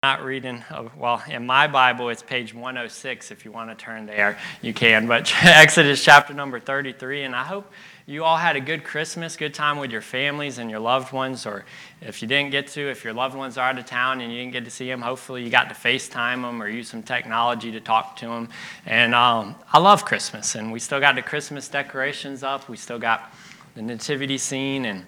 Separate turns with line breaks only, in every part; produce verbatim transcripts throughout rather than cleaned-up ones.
Not reading, well, in my Bible, it's page one oh six. If you want to turn there, you can. But Exodus chapter number thirty-three, and I hope you all had a good Christmas, good time with your families and your loved ones, or if you didn't get to, if your loved ones are out of town and you didn't get to see them, hopefully you got to FaceTime them or use some technology to talk to them. And um, I love Christmas, and we still got the Christmas decorations up. We still got the nativity scene, and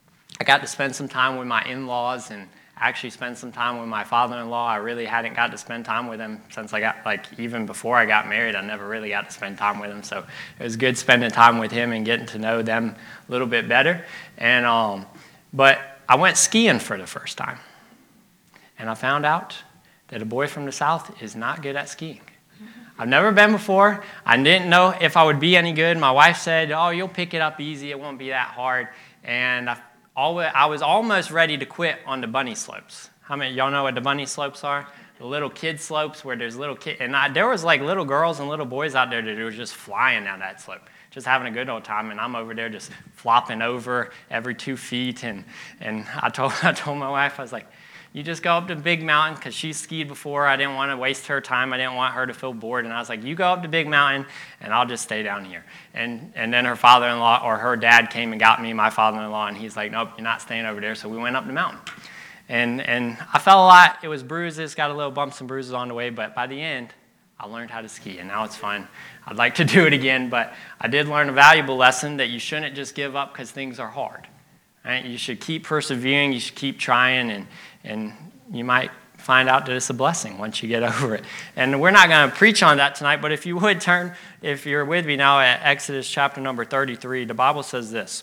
I got to spend some time with my in-laws and actually spend some time with my father-in-law. I really hadn't got to spend time with him since I got, like, even before I got married, I never really got to spend time with him. So it was good spending time with him and getting to know them a little bit better. And um, but I went skiing for the first time. And I found out that a boy from the South is not good at skiing. I've never been before. I didn't know if I would be any good. My wife said, oh, you'll pick it up easy. It won't be that hard. And I I was almost ready to quit on the bunny slopes. How many y'all know what the bunny slopes are? The little kid slopes where there's little kids. And I, there was like little girls and little boys out there that were just flying down that slope, just having a good old time. And I'm over there just flopping over every two feet. And, and I told I told my wife, I was like, you just go up to Big Mountain, because she skied before. I didn't want to waste her time. I didn't want her to feel bored. And I was like, you go up to Big Mountain, and I'll just stay down here. And and then her father-in-law, or her dad, came and got me, my father-in-law, and he's like, nope, you're not staying over there. So we went up the mountain. And, and I fell a lot. It was bruises, got a little bumps and bruises on the way. But by the end, I learned how to ski, and now it's fun. I'd like to do it again, but I did learn a valuable lesson that you shouldn't just give up because things are hard. Right? You should keep persevering. You should keep trying, and and you might find out that it's a blessing once you get over it. And we're not going to preach on that tonight, but if you would turn, if you're with me now at Exodus chapter number thirty-three, the Bible says this.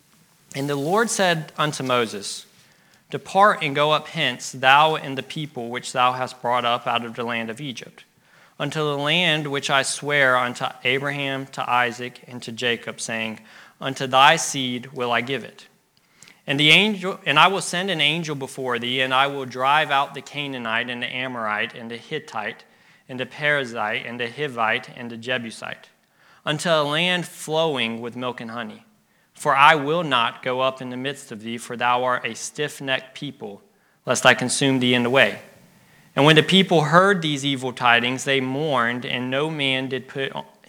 And the Lord said unto Moses, depart and go up hence, thou and the people which thou hast brought up out of the land of Egypt, unto the land which I swear unto Abraham, to Isaac, and to Jacob, saying, unto thy seed will I give it. And the angel, and I will send an angel before thee, and I will drive out the Canaanite, and the Amorite, and the Hittite, and the Perizzite, and the Hivite, and the Jebusite, unto a land flowing with milk and honey. For I will not go up in the midst of thee, for thou art a stiff-necked people, lest I consume thee in the way. And when the people heard these evil tidings, they mourned, and no man did put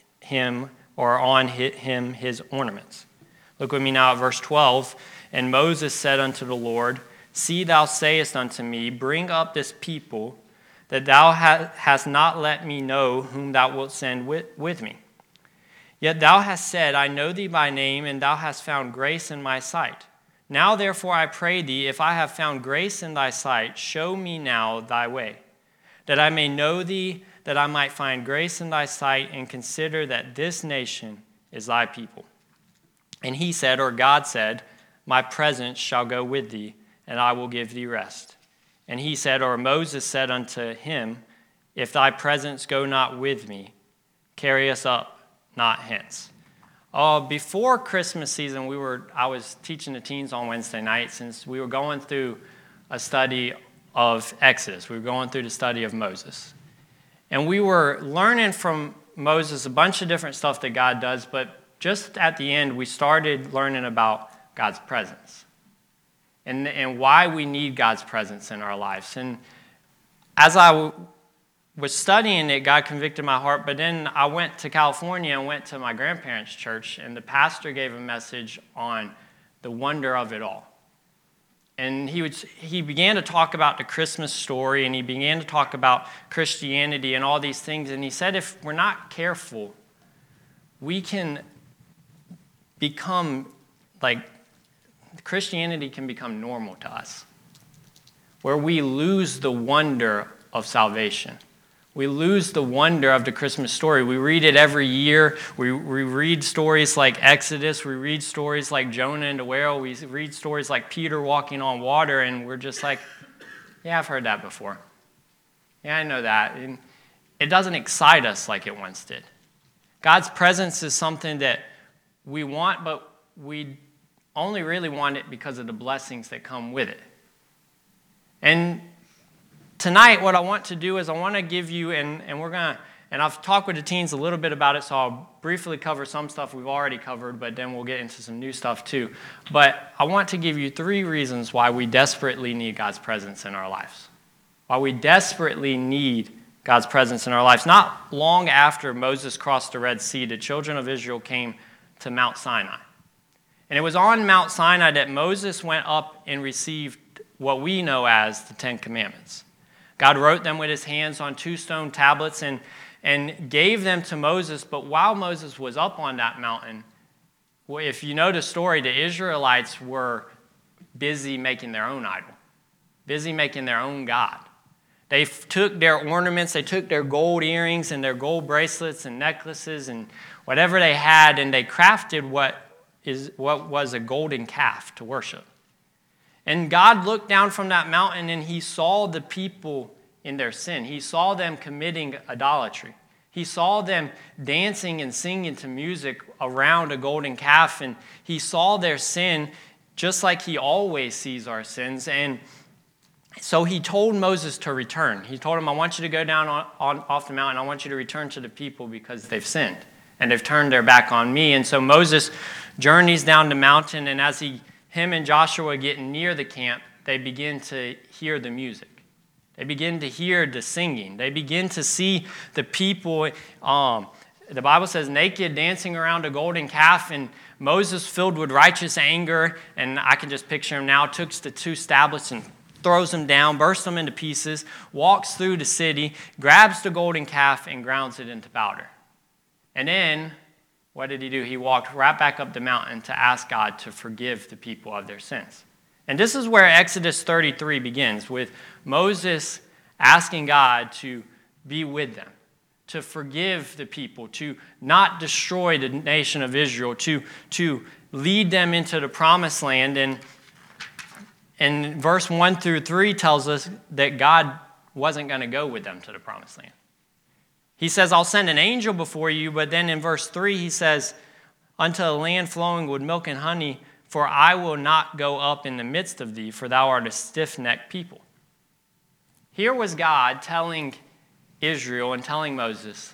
him or on him his ornaments. Look with me now at verse twelve. And Moses said unto the Lord, see, thou sayest unto me, bring up this people, that thou hast not let me know whom thou wilt send with me. Yet thou hast said, I know thee by name, and thou hast found grace in my sight. Now therefore I pray thee, if I have found grace in thy sight, show me now thy way, that I may know thee, that I might find grace in thy sight, and consider that this nation is thy people. And he said, or God said, my presence shall go with thee, and I will give thee rest. And he said, or Moses said unto him, if thy presence go not with me, carry us up not hence. Uh, before Christmas season, we were I was teaching the teens on Wednesday night, since we were going through a study of Exodus. We were going through the study of Moses. And we were learning from Moses a bunch of different stuff that God does, but just at the end, we started learning about God's presence, and, and why we need God's presence in our lives. And as I w- was studying it, God convicted my heart, but then I went to California and went to my grandparents' church, and the pastor gave a message on the wonder of it all. And he, would, he began to talk about the Christmas story, and he began to talk about Christianity and all these things, and he said if we're not careful, we can become like Christianity can become normal to us, where we lose the wonder of salvation. We lose the wonder of the Christmas story. We read it every year. We, we read stories like Exodus. We read stories like Jonah and the whale. We read stories like Peter walking on water, and we're just like, yeah, I've heard that before. Yeah, I know that. And it doesn't excite us like it once did. God's presence is something that we want, but we only really want it because of the blessings that come with it. And tonight, what I want to do is I want to give you, and, and we're going to, and I've talked with the teens a little bit about it, so I'll briefly cover some stuff we've already covered, but then we'll get into some new stuff too. But I want to give you three reasons why we desperately need God's presence in our lives. while we desperately need God's presence in our lives. Not long after Moses crossed the Red Sea, the children of Israel came to Mount Sinai. And it was on Mount Sinai that Moses went up and received what we know as the Ten Commandments. God wrote them with his hands on two stone tablets and, and gave them to Moses. But while Moses was up on that mountain, if you know the story, the Israelites were busy making their own idol, busy making their own God. They took their ornaments, they took their gold earrings and their gold bracelets and necklaces and whatever they had, and they crafted what is what was a golden calf to worship. And God looked down from that mountain and he saw the people in their sin. He saw them committing idolatry. He saw them dancing and singing to music around a golden calf, and he saw their sin just like he always sees our sins. And so he told Moses to return. He told him, I want you to go down on, on, off the mountain. I want you to return to the people because they've sinned and they've turned their back on me. And so Moses journeys down the mountain, and as he, him and Joshua get near the camp, they begin to hear the music. They begin to hear the singing. They begin to see the people, um, the Bible says, naked, dancing around a golden calf, and Moses, filled with righteous anger, and I can just picture him now, took the two tablets and throws them down, bursts them into pieces, walks through the city, grabs the golden calf, and grounds it into powder. And then, what did he do? He walked right back up the mountain to ask God to forgive the people of their sins. And this is where Exodus thirty-three begins, with Moses asking God to be with them, to forgive the people, to not destroy the nation of Israel, to, to lead them into the promised land. And, and verse one through three tells us that God wasn't going to go with them to the promised land. He says, I'll send an angel before you, but then in verse three he says, unto a land flowing with milk and honey, for I will not go up in the midst of thee, for thou art a stiff-necked people. Here was God telling Israel and telling Moses,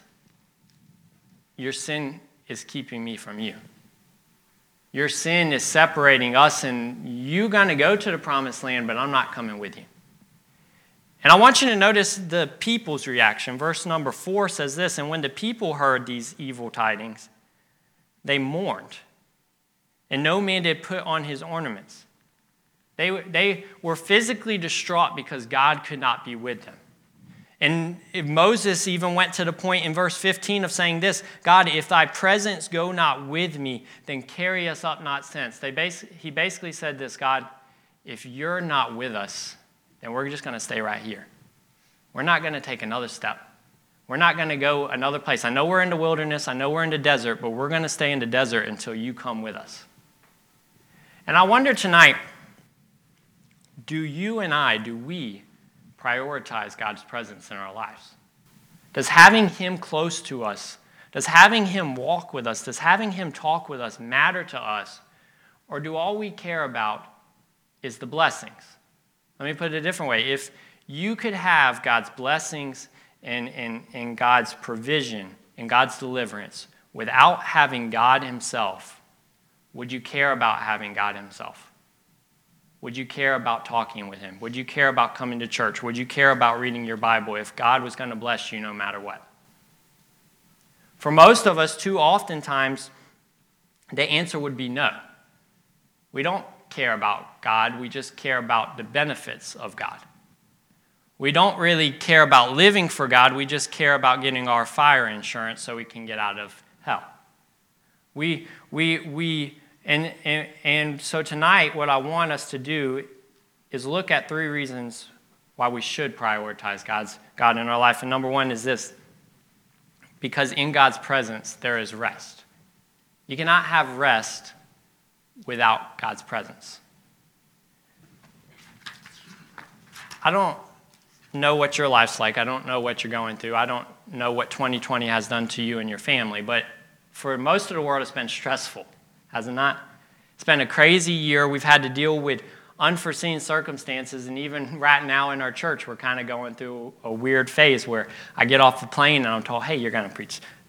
your sin is keeping me from you. Your sin is separating us, and you're going to go to the promised land, but I'm not coming with you. And I want you to notice the people's reaction. Verse number four says this, and when the people heard these evil tidings, they mourned, and no man did put on his ornaments. They, they were physically distraught because God could not be with them. And Moses even went to the point in verse fifteen of saying this, God, if thy presence go not with me, then carry us up not thence. They bas- he basically said this, God, if you're not with us, then we're just going to stay right here. We're not going to take another step. We're not going to go another place. I know we're in the wilderness. I know we're in the desert, but we're going to stay in the desert until you come with us. And I wonder tonight, do you and I, do we prioritize God's presence in our lives? Does having him close to us, does having him walk with us, does having him talk with us matter to us? Or do all we care about is the blessings? Let me put it a different way. If you could have God's blessings and, and, and God's provision and God's deliverance without having God himself, would you care about having God himself? Would you care about talking with him? Would you care about coming to church? Would you care about reading your Bible if God was going to bless you no matter what? For most of us, too oftentimes, the answer would be no. We don't care about God. We just care about the benefits of God. We don't really care about living for God. We just care about getting our fire insurance so we can get out of hell. We, we, we, and, and, and so tonight, what I want us to do is look at three reasons why we should prioritize God's, God in our life. And number one is this, because in God's presence, there is rest. You cannot have rest without God's presence. I don't know what your life's like. I don't know what you're going through. I don't know what twenty twenty has done to you and your family, but for most of the world, it's been stressful, has it not? It's been a crazy year. We've had to deal with unforeseen circumstances, and even right now in our church, we're kind of going through a weird phase where I get off the plane and I'm told, hey, you're going to preach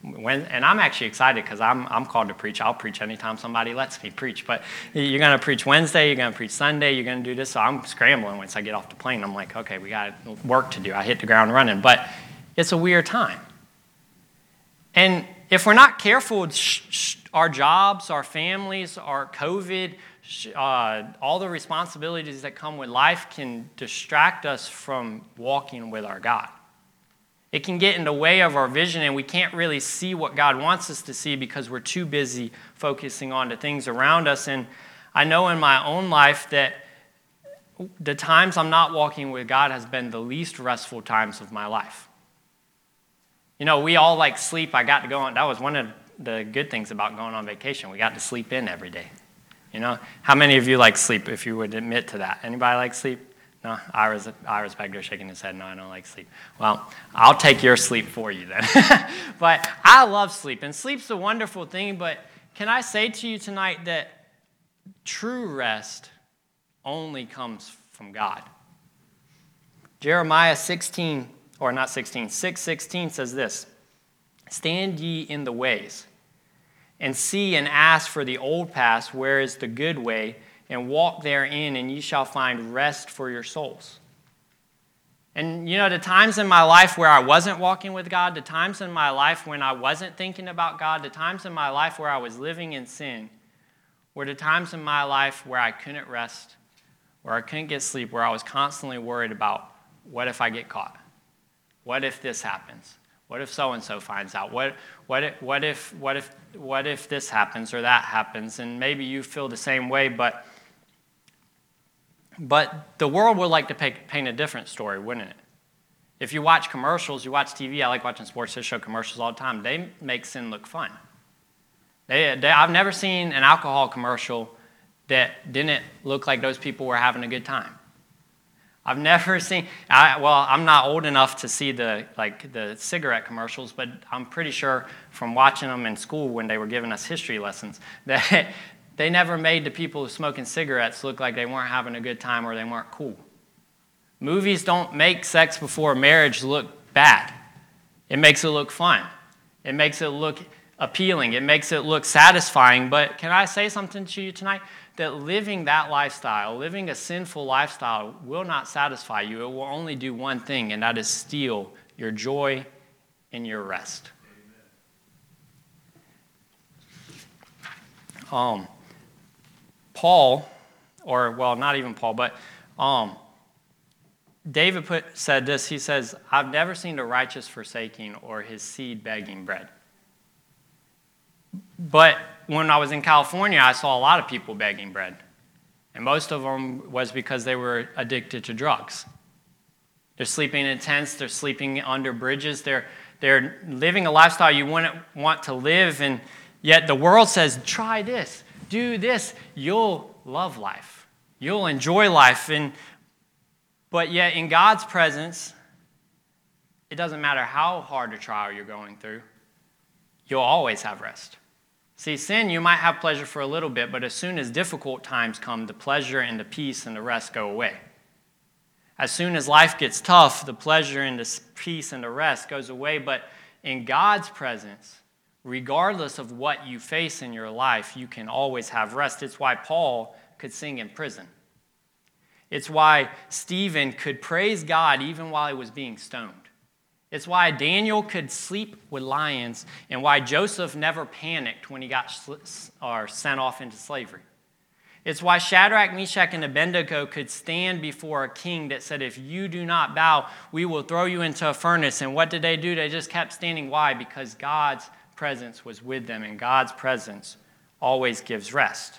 when, and I'm actually excited because I'm I'm called to preach. I'll preach anytime somebody lets me preach. But you're going to preach Wednesday, you're going to preach Sunday, you're going to do this. So I'm scrambling once I get off the plane. I'm like, okay, we got work to do. I hit the ground running. But it's a weird time. And if we're not careful, our jobs, our families, our COVID, uh, all the responsibilities that come with life can distract us from walking with our God. It can get in the way of our vision, and we can't really see what God wants us to see because we're too busy focusing on the things around us. And I know in my own life that the times I'm not walking with God has been the least restful times of my life. You know, we all like sleep. I got to go on. That was one of the good things about going on vacation. We got to sleep in every day. You know, how many of you like sleep, if you would admit to that? Anybody like sleep? No, Ira's, Ira's back there shaking his head. No, I don't like sleep. Well, I'll take your sleep for you then. But I love sleep, and sleep's a wonderful thing, but can I say to you tonight that true rest only comes from God? Jeremiah sixteen, or not sixteen, six sixteen says this, "Stand ye in the ways, and see and ask for the old paths, where is the good way, and walk therein, and ye shall find rest for your souls." And you know, the times in my life where I wasn't walking with God, the times in my life when I wasn't thinking about God, the times in my life where I was living in sin, were the times in my life where I couldn't rest, where I couldn't get sleep, where I was constantly worried about, what if I get caught? What if this happens? What if so-and-so finds out? What, what, if, what, if, what, if, what if this happens or that happens? And maybe you feel the same way, but But the world would like to paint a different story, wouldn't it? If you watch commercials, you watch T V, I like watching sports, they show commercials all the time. They make sin look fun. They, they, I've never seen an alcohol commercial that didn't look like those people were having a good time. I've never seen, I, well, I'm not old enough to see the like the cigarette commercials, but I'm pretty sure from watching them in school when they were giving us history lessons that they never made the people smoking cigarettes look like they weren't having a good time or they weren't cool. Movies don't make sex before marriage look bad. It makes it look fun. It makes it look appealing. It makes it look satisfying. But can I say something to you tonight? That living that lifestyle, living a sinful lifestyle, will not satisfy you. It will only do one thing, and that is steal your joy and your rest. Um, Paul, or well, not even Paul, but um, David put, said this. He says, "I've never seen the righteous forsaking or his seed begging bread." But when I was in California, I saw a lot of people begging bread. And most of them was because they were addicted to drugs. They're sleeping in tents. They're sleeping under bridges. They're, they're living a lifestyle you wouldn't want to live. And yet the world says, try this, do this. You'll love life. You'll enjoy life. And, but yet in God's presence, it doesn't matter how hard a trial you're going through. You'll always have rest. See, sin, you might have pleasure for a little bit, but as soon as difficult times come, the pleasure and the peace and the rest go away. As soon as life gets tough, the pleasure and the peace and the rest goes away. But in God's presence, regardless of what you face in your life, you can always have rest. It's why Paul could sing in prison. It's why Stephen could praise God even while he was being stoned. It's why Daniel could sleep with lions, and why Joseph never panicked when he got or sent off into slavery. It's why Shadrach, Meshach, and Abednego could stand before a king that said, if you do not bow, we will throw you into a furnace. And what did they do? They just kept standing. Why? Because God's presence was with them, and God's presence always gives rest.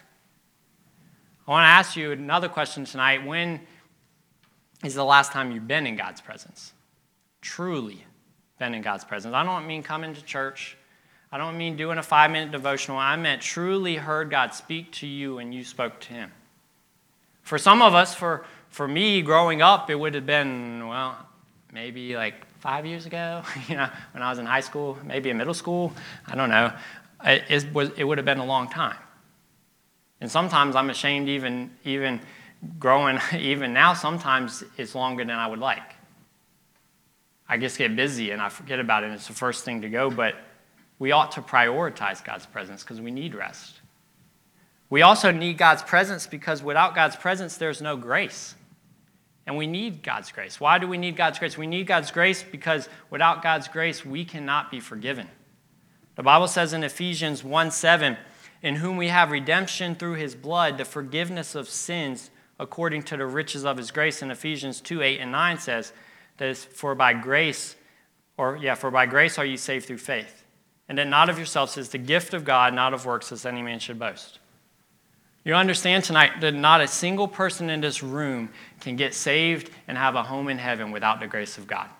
I want to ask you another question tonight. When is the last time you've been in God's presence? Truly been in God's presence. I don't mean coming to church. I don't mean doing a five-minute devotional. I meant truly heard God speak to you and you spoke to him. For some of us, for, for me growing up, it would have been, well, maybe like five years ago, you know, when I was in high school, maybe in middle school. I don't know. It, it, was, it would have been a long time. And sometimes I'm ashamed even, even growing, even now, sometimes it's longer than I would like. I just get busy and I forget about it, and it's the first thing to go, but we ought to prioritize God's presence because we need rest. We also need God's presence because without God's presence, there's no grace. And we need God's grace. Why do we need God's grace? We need God's grace because without God's grace, we cannot be forgiven. The Bible says in Ephesians one seven, in whom we have redemption through his blood, the forgiveness of sins according to the riches of his grace. And Ephesians two eight and nine says that it's for by grace, or yeah, for by grace are you saved through faith. And that not of yourselves is the gift of God, not of works, as any man should boast. You understand tonight that not a single person in this room can get saved and have a home in heaven without the grace of God.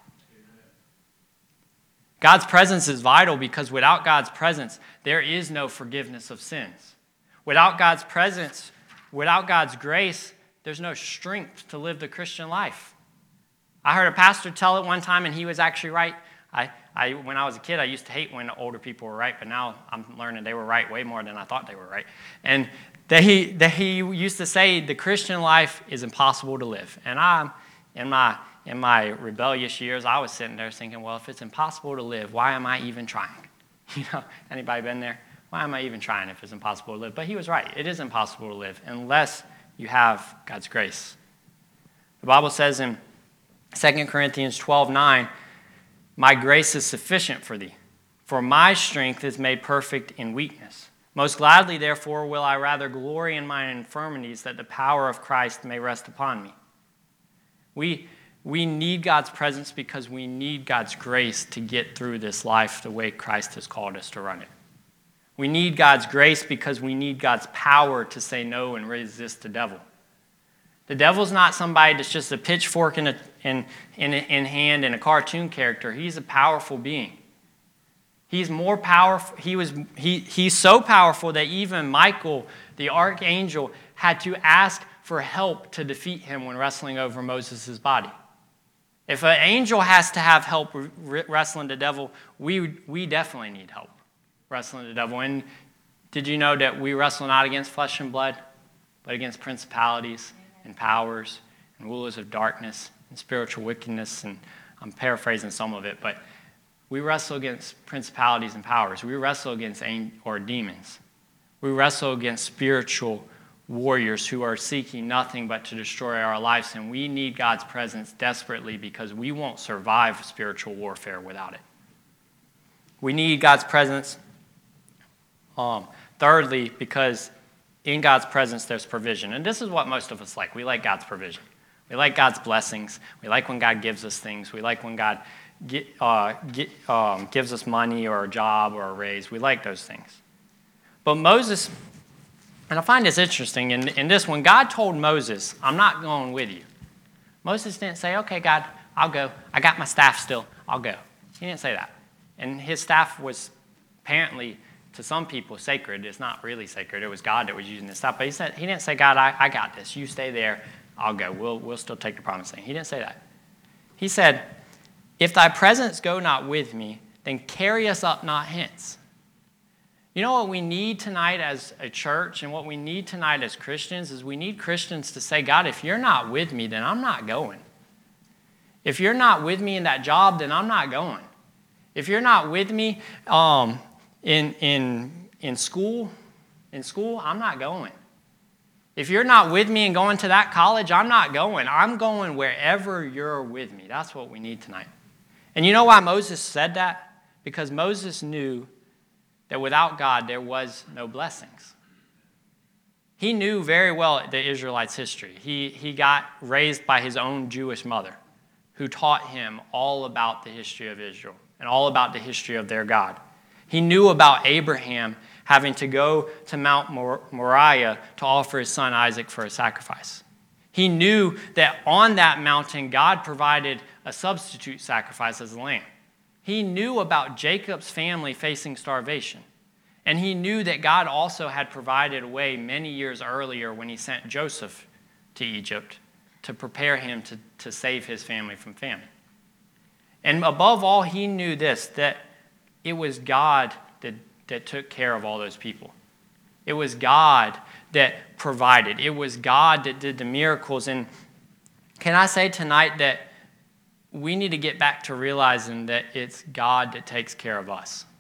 God's presence is vital because without God's presence, there is no forgiveness of sins. Without God's presence, without God's grace, there's no strength to live the Christian life. I heard a pastor tell it one time, and he was actually right. I, I, when I was a kid, I used to hate when older people were right, but now I'm learning they were right way more than I thought they were right. And that he, that he used to say the Christian life is impossible to live. And I, in my in my rebellious years, I was sitting there thinking, well, if it's impossible to live, why am I even trying? You know, anybody been there? Why am I even trying if it's impossible to live? But he was right. It is impossible to live unless you have God's grace. The Bible says in Second Corinthians twelve nine, my grace is sufficient for thee, for my strength is made perfect in weakness. Most gladly, therefore, will I rather glory in my infirmities, that the power of Christ may rest upon me. We, we need God's presence because we need God's grace to get through this life the way Christ has called us to run it. We need God's grace because we need God's power to say no and resist the devil. The devil's not somebody that's just a pitchfork in, a, in, in, in hand and a cartoon character. He's a powerful being. He's more powerful. He was, he, he's so powerful that even Michael, the archangel, had to ask for help to defeat him when wrestling over Moses' body. If an angel has to have help wrestling the devil, we, we definitely need help wrestling the devil. And did you know that we wrestle not against flesh and blood, but against principalities and powers and rulers of darkness and spiritual wickedness? And I'm paraphrasing some of it, but we wrestle against principalities and powers. We wrestle against or demons. We wrestle against spiritual warriors who are seeking nothing but to destroy our lives. And we need God's presence desperately because we won't survive spiritual warfare without it. We need God's presence, um, thirdly, because in God's presence there's provision. And this is what most of us like. We like God's provision. We like God's blessings. We like when God gives us things. We like when God Get, uh, get, um, gives us money or a job or a raise. We like those things. But Moses, and I find this interesting, in, in this, when God told Moses, I'm not going with you, Moses didn't say, okay, God, I'll go. I got my staff still. I'll go. He didn't say that. And his staff was apparently, to some people, sacred. It's not really sacred. It was God that was using his staff. But he said, he didn't say, God, I, I got this. You stay there. I'll go. We'll, we'll still take the promised land. He didn't say that. He said, if thy presence go not with me, then carry us up not hence. You know what we need tonight as a church and what we need tonight as Christians is we need Christians to say, God, if you're not with me, then I'm not going. If you're not with me in that job, then I'm not going. If you're not with me um, in, in, in school, in school, I'm not going. If you're not with me and going to that college, I'm not going. I'm going wherever you're with me. That's what we need tonight. And you know why Moses said that? Because Moses knew that without God, there was no blessings. He knew very well the Israelites' history. He, he got raised by his own Jewish mother, who taught him all about the history of Israel and all about the history of their God. He knew about Abraham having to go to Mount Mor- Moriah to offer his son Isaac for a sacrifice. He knew that on that mountain, God provided a substitute sacrifice as a lamb. He knew about Jacob's family facing starvation. And he knew that God also had provided a way many years earlier when he sent Joseph to Egypt to prepare him to, to save his family from famine. And above all, he knew this, that it was God that, that took care of all those people. It was God that provided. It was God that did the miracles. And can I say tonight that we need to get back to realizing that it's God that takes care of us.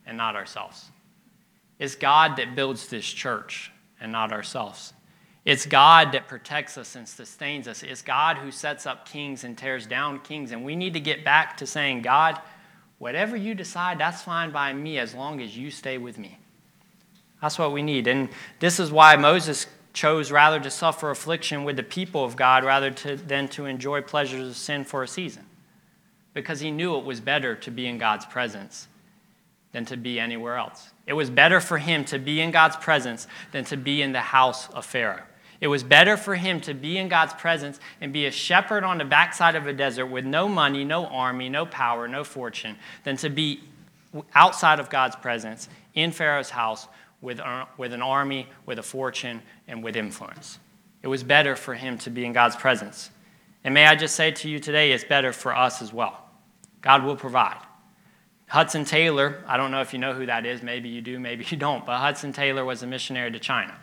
and not ourselves. It's God that builds this church and not ourselves. It's God that protects us and sustains us. It's God who sets up kings and tears down kings. And we need to get back to saying, God, whatever you decide, that's fine by me as long as you stay with me. That's what we need. And this is why Moses chose rather to suffer affliction with the people of God rather to, than to enjoy pleasures of sin for a season. Because he knew it was better to be in God's presence than to be anywhere else. It was better for him to be in God's presence than to be in the house of Pharaoh. It was better for him to be in God's presence and be a shepherd on the backside of a desert with no money, no army, no power, no fortune, than to be outside of God's presence in Pharaoh's house with, uh, with an army, with a fortune, and with influence. It was better for him to be in God's presence. And may I just say to you today, it's better for us as well. God will provide. Hudson Taylor, I don't know if you know who that is. Maybe you do, maybe you don't. But Hudson Taylor was a missionary to China.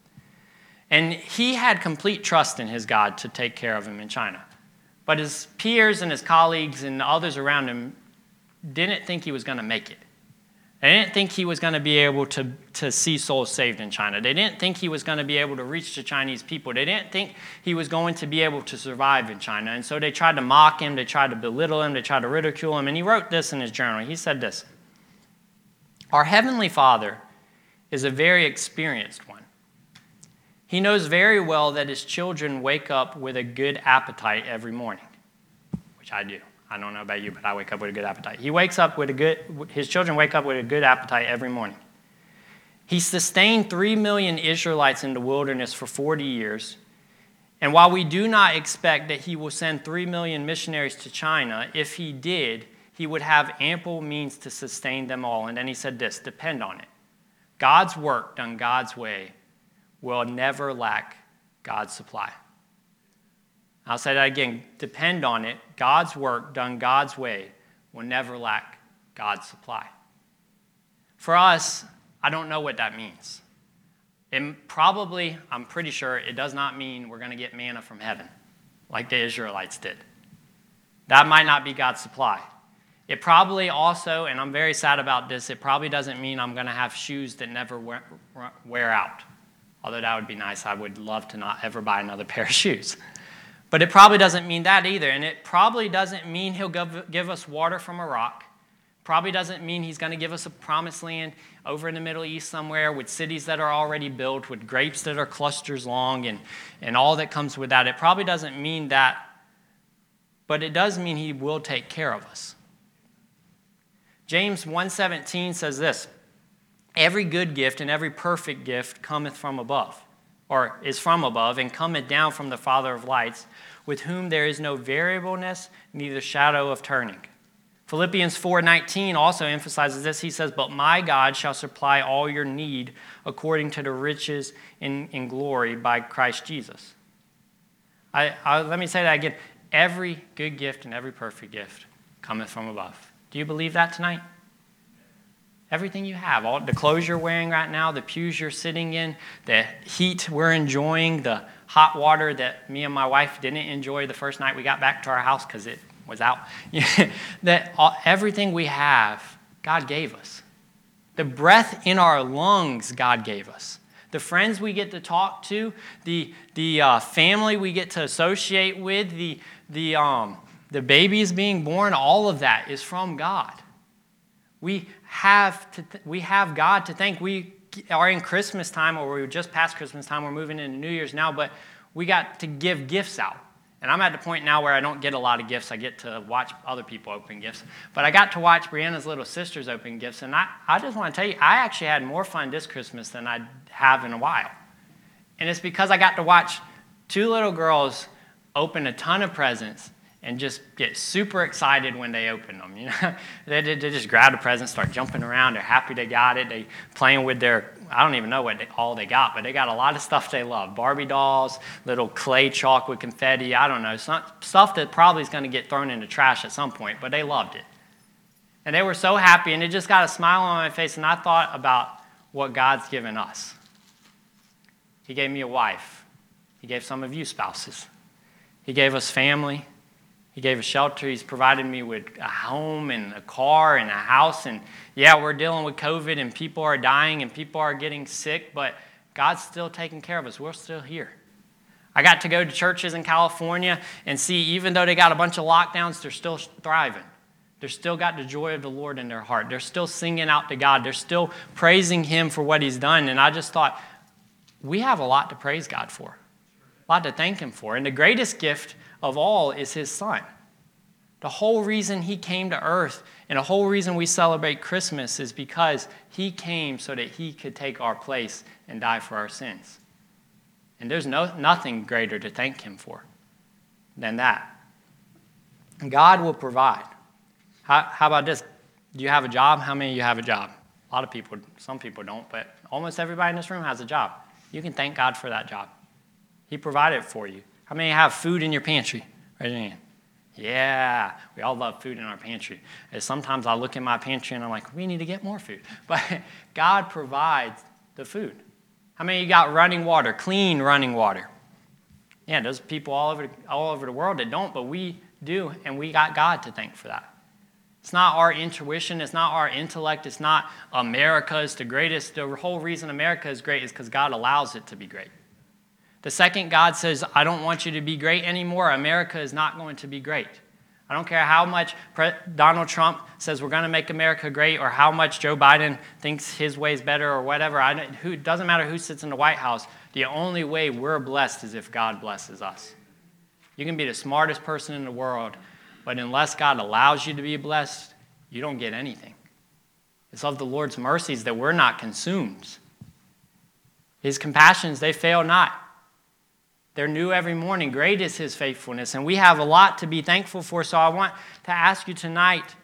And he had complete trust in his God to take care of him in China. But his peers and his colleagues and others around him didn't think he was going to make it. They didn't think he was going to be able to, to see souls saved in China. They didn't think he was going to be able to reach the Chinese people. They didn't think he was going to be able to survive in China. And so they tried to mock him. They tried to belittle him. They tried to ridicule him. And he wrote this in his journal. He said this: "Our Heavenly Father is a very experienced one. He knows very well that his children wake up with a good appetite every morning," which I do. I don't know about you, but I wake up with a good appetite. He wakes up with a good, his children wake up with a good appetite every morning. He sustained three million Israelites in the wilderness for forty years. And while we do not expect that he will send three million missionaries to China, if he did, he would have ample means to sustain them all. And then he said this: "Depend on it. God's work done God's way will never lack God's supply." I'll say that again. Depend on it. God's work done God's way will never lack God's supply. For us, I don't know what that means. It probably, I'm pretty sure, it does not mean we're going to get manna from heaven like the Israelites did. That might not be God's supply. It probably also, and I'm very sad about this, it probably doesn't mean I'm going to have shoes that never wear, wear out. Although that would be nice. I would love to not ever buy another pair of shoes. But it probably doesn't mean that either. And it probably doesn't mean he'll give, give us water from a rock. Probably doesn't mean he's going to give us a promised land over in the Middle East somewhere with cities that are already built, with grapes that are clusters long, and, and all that comes with that. It probably doesn't mean that, but it does mean he will take care of us. James one seventeen says this: "Every good gift and every perfect gift cometh from above, or is from above, and cometh down from the Father of lights, with whom there is no variableness, neither shadow of turning." Philippians four nineteen also emphasizes this. He says, "But my God shall supply all your need according to the riches in, in glory by Christ Jesus." I, I, let me say that again. Every good gift and every perfect gift cometh from above. Do you believe that tonight? Everything you have, all the clothes you're wearing right now, the pews you're sitting in, the heat we're enjoying, the hot water that me and my wife didn't enjoy the first night we got back to our house because it was out. that all, everything we have, God gave us. The breath in our lungs, God gave us. The friends we get to talk to, the the uh, family we get to associate with, the the um the babies being born, all of that is from God. We have to th- we have God to thank. We are in Christmas time, or we're just past Christmas time. We're moving into New Year's now, but we got to give gifts out. And I'm at the point now where I don't get a lot of gifts. I get to watch other people open gifts. But I got to watch Brianna's little sisters open gifts, and I, I just want to tell you, I actually had more fun this Christmas than I have in a while. And it's because I got to watch two little girls open a ton of presents and just get super excited when they open them. You know, they, they just grab the present, start jumping around. They're happy they got it. They playing with their, I don't even know what they, all they got, but they got a lot of stuff they love. Barbie dolls, little clay chalk with confetti. I don't know, some, stuff that probably is going to get thrown in the trash at some point, but they loved it. And they were so happy, and it just got a smile on my face, and I thought about what God's given us. He gave me a wife. He gave some of you spouses. He gave us family. He gave us shelter. He's provided me with a home and a car and a house. And yeah, we're dealing with COVID and people are dying and people are getting sick, but God's still taking care of us. We're still here. I got to go to churches in California and see, even though they got a bunch of lockdowns, they're still thriving. They're still got the joy of the Lord in their heart. They're still singing out to God. They're still praising him for what he's done. And I just thought, we have a lot to praise God for, a lot to thank him for. And the greatest gift of all is his son. The whole reason he came to earth and the whole reason we celebrate Christmas is because he came so that he could take our place and die for our sins. And there's no, nothing greater to thank him for than that. God will provide. How, how about this? Do you have a job? How many of you have a job? A lot of people, some people don't, but almost everybody in this room has a job. You can thank God for that job. He provided it for you. How many have food in your pantry? Raise your hand. Yeah, we all love food in our pantry. And sometimes I look in my pantry and I'm like, we need to get more food. But God provides the food. How many of you got running water, clean running water? Yeah, there's people all over, all over the world that don't, but we do, and we got God to thank for that. It's not our intuition. It's not our intellect. It's not America is the greatest. The whole reason America is great is because God allows it to be great. The second God says, I don't want you to be great anymore, America is not going to be great. I don't care how much Donald Trump says we're going to make America great or how much Joe Biden thinks his way is better or whatever. I don't, who, it doesn't matter who sits in the White House. The only way we're blessed is if God blesses us. You can be the smartest person in the world, but unless God allows you to be blessed, you don't get anything. It's of the Lord's mercies that we're not consumed. His compassions, they fail not. They're new every morning. Great is his faithfulness. And we have a lot to be thankful for. So I want to ask you tonight,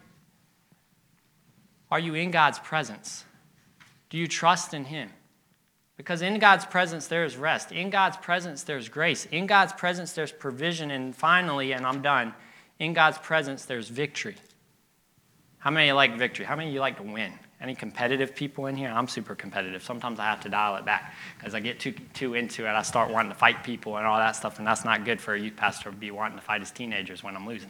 are you in God's presence? Do you trust in him? Because in God's presence, there is rest. In God's presence, there's grace. In God's presence, there's provision. And finally, and I'm done, in God's presence, there's victory. How many of you like victory? How many of you like to win? Any competitive people in here? I'm super competitive. Sometimes I have to dial it back because I get too too into it. I start wanting to fight people and all that stuff, and that's not good for a youth pastor to be wanting to fight his teenagers when I'm losing.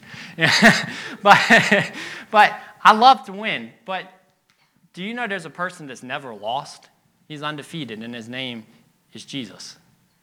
but, but I love to win. But do you know there's a person that's never lost? He's undefeated, and his name is Jesus.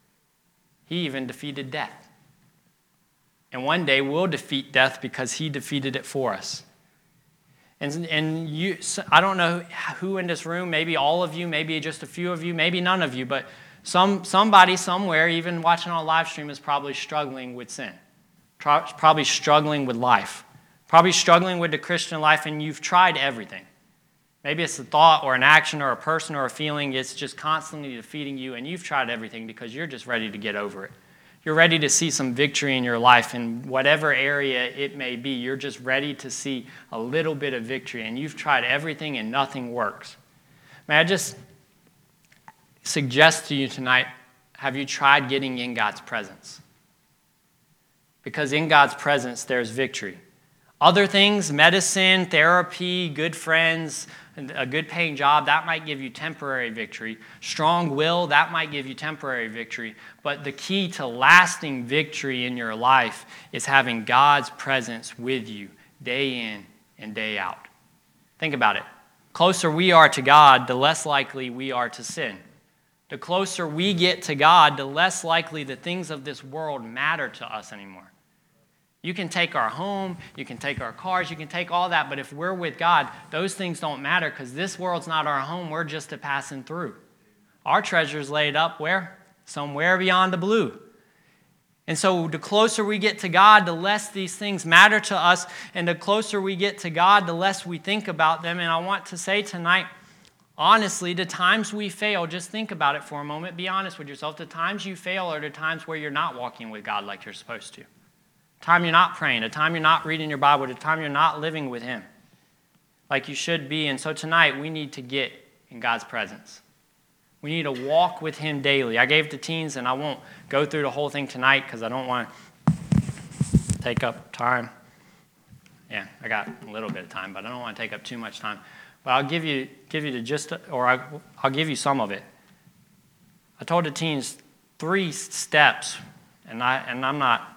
He even defeated death. And one day we'll defeat death because he defeated it for us. And, and you, I don't know who in this room, maybe all of you, maybe just a few of you, maybe none of you, but some somebody somewhere, even watching on a live stream, is probably struggling with sin, probably struggling with life, probably struggling with the Christian life, and you've tried everything. Maybe it's a thought or an action or a person or a feeling. It's just constantly defeating you, and you've tried everything because you're just ready to get over it. You're ready to see some victory in your life in whatever area it may be. You're just ready to see a little bit of victory, and you've tried everything and nothing works. May I just suggest to you tonight, have you tried getting in God's presence? Because in God's presence, there's victory. Other things, medicine, therapy, good friends, a good paying job, that might give you temporary victory. Strong will, that might give you temporary victory. But the key to lasting victory in your life is having God's presence with you day in and day out. Think about it. The closer we are to God, the less likely we are to sin. The closer we get to God, the less likely the things of this world matter to us anymore. You can take our home, you can take our cars, you can take all that, but if we're with God, those things don't matter because this world's not our home, we're just a passing through. Our treasure's laid up where? Somewhere beyond the blue. And so the closer we get to God, the less these things matter to us, and the closer we get to God, the less we think about them. And I want to say tonight, honestly, the times we fail, just think about it for a moment, be honest with yourself. The times you fail are the times where you're not walking with God like you're supposed to. The time you're not praying, the time you're not reading your Bible, the time you're not living with him like you should be. And so tonight we need to get in God's presence. We need to walk with him daily. I gave the teens, and I won't go through the whole thing tonight because I don't want to take up time. Yeah, I got a little bit of time, but I don't want to take up too much time. But I'll give you give you the gist, or I, I'll give you some of it. I told the teens three steps, and I and I'm not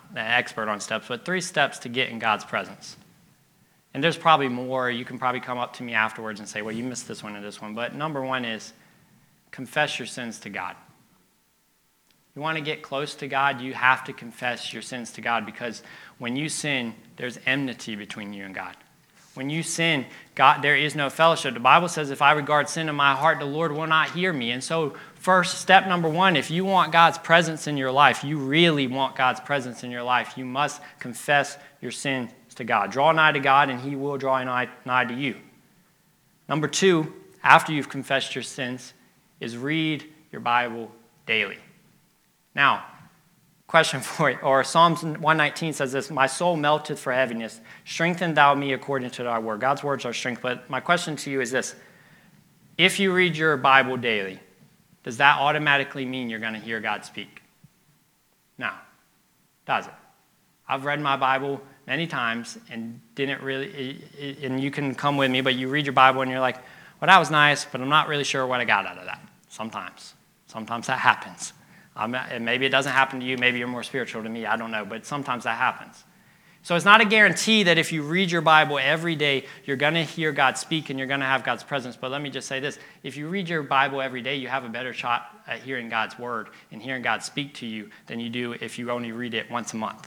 an expert on steps, but three steps to get in God's presence. And there's probably more. You can probably come up to me afterwards and say, well, you missed this one and this one. But number one is confess your sins to God. You want to get close to God, you have to confess your sins to God, because when you sin, there's enmity between you and God. When you sin, God, there is no fellowship. The Bible says, if I regard sin in my heart, the Lord will not hear me. And so first, step number one, if you want God's presence in your life, you really want God's presence in your life, you must confess your sins to God. Draw nigh to God, and he will draw nigh, nigh to you. Number two, after you've confessed your sins, is read your Bible daily. Now, question for you, or Psalms one nineteen says this, my soul melteth for heaviness, strengthen thou me according to thy word. God's words are strength, but my question to you is this, if you read your Bible daily, does that automatically mean you're going to hear God speak? No, does it? I've read my Bible many times and didn't really, and you can come with me, but you read your Bible and you're like, well, that was nice, but I'm not really sure what I got out of that. Sometimes. Sometimes that happens. Um, and maybe it doesn't happen to you. Maybe you're more spiritual to me. I don't know. But sometimes that happens. So it's not a guarantee that if you read your Bible every day, you're going to hear God speak and you're going to have God's presence. But let me just say this. If you read your Bible every day, you have a better shot at hearing God's word and hearing God speak to you than you do if you only read it once a month.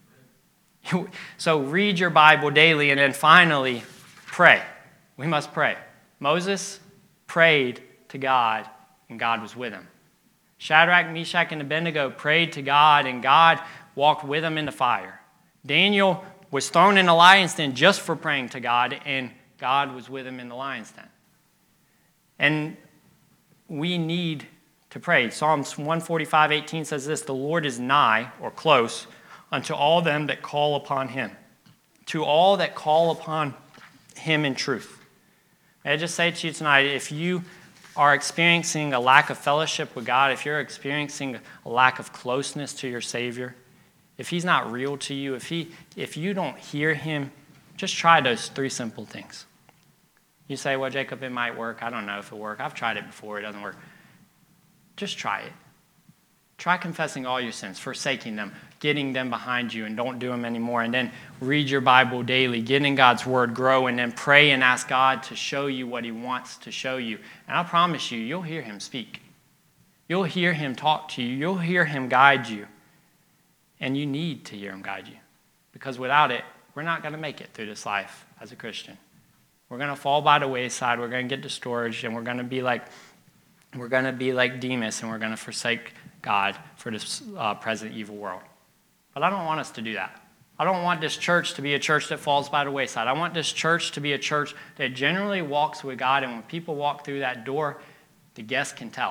So read your Bible daily, and then finally, pray. We must pray. Moses prayed to God, and God was with him. Shadrach, Meshach, and Abednego prayed to God, and God walked with them in the fire. Daniel was thrown in the lion's den just for praying to God, and God was with him in the lion's den. And we need to pray. Psalms one forty-five, eighteen says this, the Lord is nigh, or close, unto all them that call upon him, to all that call upon him in truth. May I just say to you tonight, if you are experiencing a lack of fellowship with God, if you're experiencing a lack of closeness to your Savior, if he's not real to you, if he, if you don't hear him, just try those three simple things. You say, well, Jacob, it might work. I don't know if it'll work. I've tried it before. It doesn't work. Just try it. Try confessing all your sins, forsaking them, getting them behind you, and don't do them anymore. And then read your Bible daily, get in God's word, grow, and then pray and ask God to show you what he wants to show you. And I promise you, you'll hear him speak. You'll hear him talk to you. You'll hear him guide you. And you need to hear him guide you. Because without it, we're not going to make it through this life as a Christian. We're going to fall by the wayside. We're going to get discouraged, and we're going to be like, we're going to be like Demas, and we're going to forsake God for this uh, present evil world. But I don't want us to do that. I don't want this church to be a church that falls by the wayside. I want this church to be a church that generally walks with God, and when people walk through that door, the guests can tell.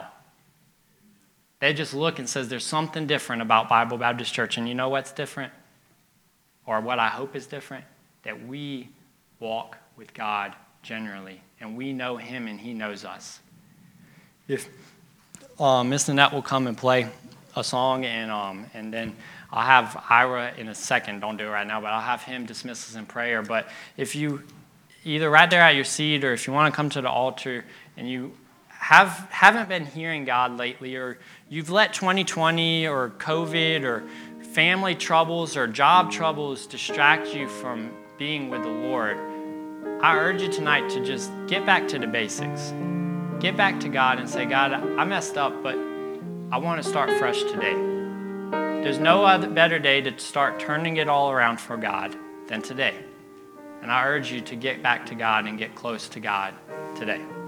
They just look and says, there's something different about Bible Baptist Church. And you know what's different? Or what I hope is different? That we walk with God generally, and we know him and he knows us. If uh, Miss Nanette will come and play a song, and um, and then I'll have Ira in a second. Don't do it right now, but I'll have him dismiss us in prayer. But if you, either right there at your seat, or if you want to come to the altar and you have, haven't been hearing God lately, or you've let twenty twenty or COVID or family troubles or job troubles distract you from being with the Lord, I urge you tonight to just get back to the basics. Get back to God and say, God, I messed up, but I want to start fresh today. There's no other better day to start turning it all around for God than today. And I urge you to get back to God and get close to God today.